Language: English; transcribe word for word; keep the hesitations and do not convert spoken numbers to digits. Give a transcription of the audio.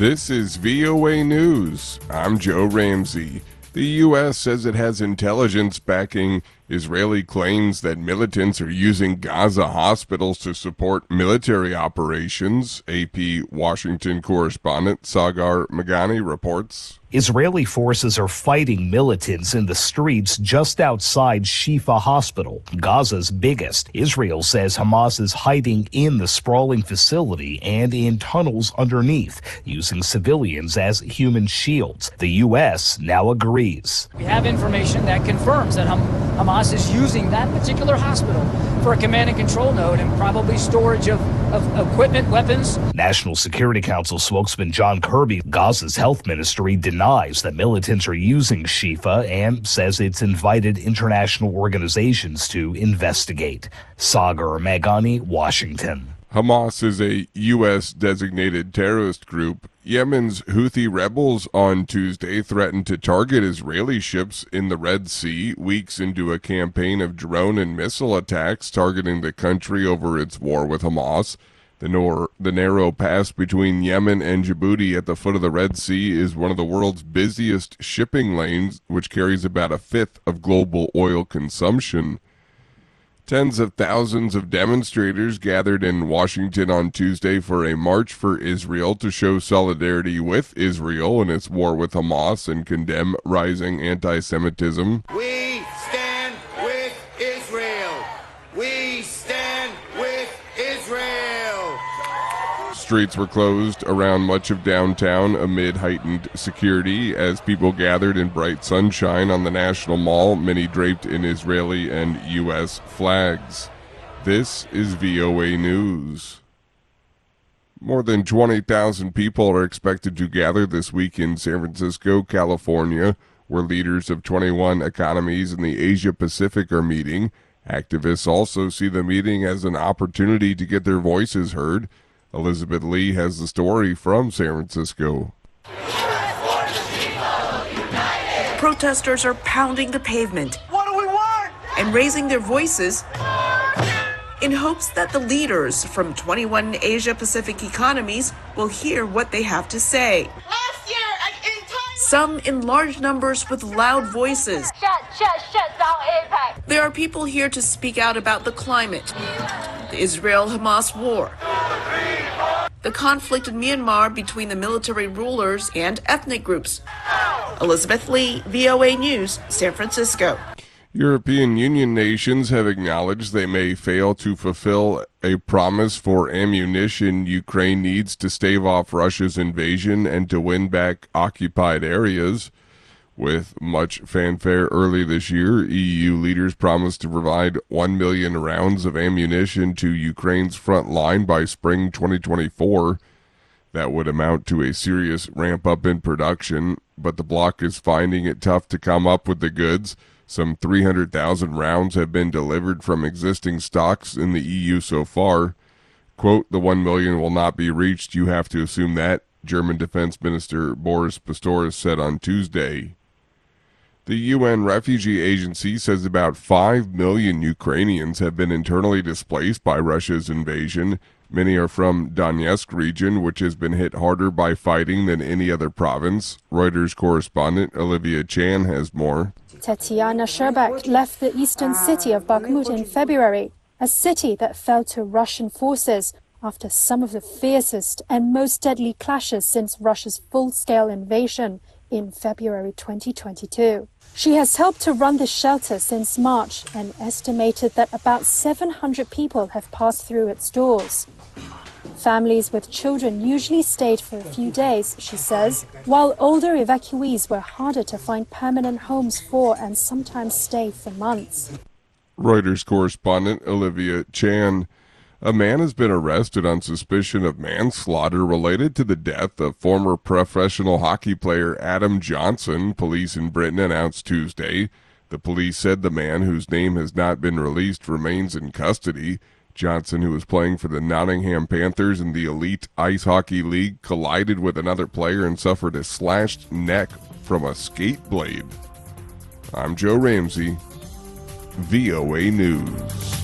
This is V O A News. I'm Joe Ramsey. The U S says it has intelligence backing Israeli claims that militants are using Gaza hospitals to support military operations. A P Washington correspondent Sagar Magani reports. Israeli forces are fighting militants in the streets just outside Shifa Hospital, Gaza's biggest. Israel says Hamas is hiding in the sprawling facility and in tunnels underneath, using civilians as human shields. The U S now agrees. We have information that confirms that Ham- Hamas is using that particular hospital for a command and control node and probably storage of, of equipment, weapons. National Security Council spokesman John Kirby, Gaza's health ministry, denies that militants are using Shifa and says it's invited international organizations to investigate. Sagar Magani, Washington. Hamas is a U S designated terrorist group. Yemen's Houthi rebels on Tuesday threatened to target Israeli ships in the Red Sea, weeks into a campaign of drone and missile attacks targeting the country over its war with Hamas. The, nor- the narrow pass between Yemen and Djibouti at the foot of the Red Sea is one of the world's busiest shipping lanes, which carries about a fifth of global oil consumption. Tens of thousands of demonstrators gathered in Washington on Tuesday for a march for Israel to show solidarity with Israel in its war with Hamas and condemn rising anti-Semitism. We stand with Israel. We stand with Israel. Streets were closed around much of downtown amid heightened security as people gathered in bright sunshine on the National Mall, many draped in Israeli and U S flags. This is V O A News. More than twenty thousand people are expected to gather this week in San Francisco, California, where leaders of twenty-one economies in the Asia Pacific are meeting. Activists also see the meeting as an opportunity to get their voices heard. Elizabeth Lee has the story from San Francisco. Protesters are pounding the pavement. What do we want? And raising their voices in hopes that the leaders from twenty-one Asia Pacific economies will hear what they have to say. Last year, in Taiwan, some in large numbers with loud voices. shut, shut, shut down APEC. There are people here to speak out about the climate, the Israel-Hamas war, the conflict in Myanmar between the military rulers and ethnic groups. Elizabeth Lee, V O A News, San Francisco. European Union nations have acknowledged they may fail to fulfill a promise for ammunition Ukraine needs to stave off Russia's invasion and to win back occupied areas. With much fanfare early this year, E U leaders promised to provide one million rounds of ammunition to Ukraine's front line by spring twenty twenty-four. That would amount to a serious ramp-up in production, but the bloc is finding it tough to come up with the goods. Some three hundred thousand rounds have been delivered from existing stocks in the E U so far. Quote, the one million will not be reached, you have to assume that, German Defense Minister Boris Pistorius said on Tuesday. The U N Refugee Agency says about five million Ukrainians have been internally displaced by Russia's invasion. Many are from Donetsk region, which has been hit harder by fighting than any other province. Reuters correspondent Olivia Chan has more. Tetiana Sherbak left the eastern city of Bakhmut in February, a city that fell to Russian forces after some of the fiercest and most deadly clashes since Russia's full-scale invasion in February twenty twenty-two. She has helped to run the shelter since March and estimated that about seven hundred people have passed through its doors. Families with children usually stayed for a few days, she says, while older evacuees were harder to find permanent homes for and sometimes stay for months. Reuters correspondent Olivia Chan. A man has been arrested on suspicion of manslaughter related to the death of former professional hockey player Adam Johnson, police in Britain announced Tuesday. The police said the man, whose name has not been released, remains in custody. Johnson, who was playing for the Nottingham Panthers in the Elite Ice Hockey League, collided with another player and suffered a slashed neck from a skate blade. I'm Joe Ramsey, V O A News.